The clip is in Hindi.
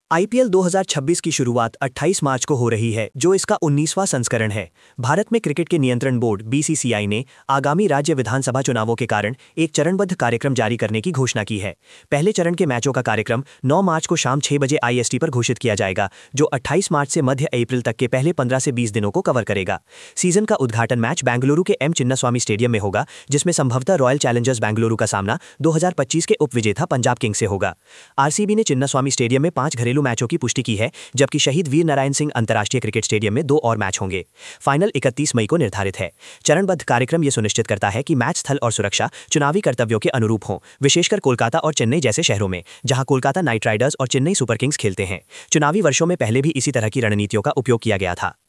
आईपीएल 2026 की शुरुआत 28 मार्च को हो रही है, जो इसका 19वां संस्करण है। भारत में क्रिकेट के नियंत्रण बोर्ड बीसीसीआई ने आगामी राज्य विधानसभा चुनावों के कारण एक चरणबद्ध कार्यक्रम जारी करने की घोषणा की है। पहले चरण के मैचों का कार्यक्रम 9 मार्च को शाम 6 बजे आईएसटी पर घोषित किया जाएगा, जो 28 मार्च से मध्य अप्रैल तक के पहले 15 से 20 दिनों को कवर करेगा। सीजन का उद्घाटन मैच बेंगलुरु के एम चिन्नास्वामी स्टेडियम में होगा, जिसमें संभवतः रॉयल चैलेंजर्स बेंगलुरु का सामना 2025 के उपविजेता पंजाब किंग्स से होगा। आरसीबी ने चिन्नास्वामी स्टेडियम में 5 घरेलू मैचों की पुष्टि की है, जबकि शहीद वीर नारायण सिंह अंतर्राष्ट्रीय क्रिकेट स्टेडियम में 2 और मैच होंगे। फाइनल 31 मई को निर्धारित है। चरणबद्ध कार्यक्रम यह सुनिश्चित करता है कि मैच स्थल और सुरक्षा चुनावी कर्तव्यों के अनुरूप हों, विशेषकर कोलकाता और चेन्नई जैसे शहरों में, जहां कोलकाता नाइट राइडर्स और चेन्नई सुपर किंग्स खेलते हैं। चुनावी वर्षों में पहले भी इसी तरह की रणनीतियों का उपयोग किया गया था।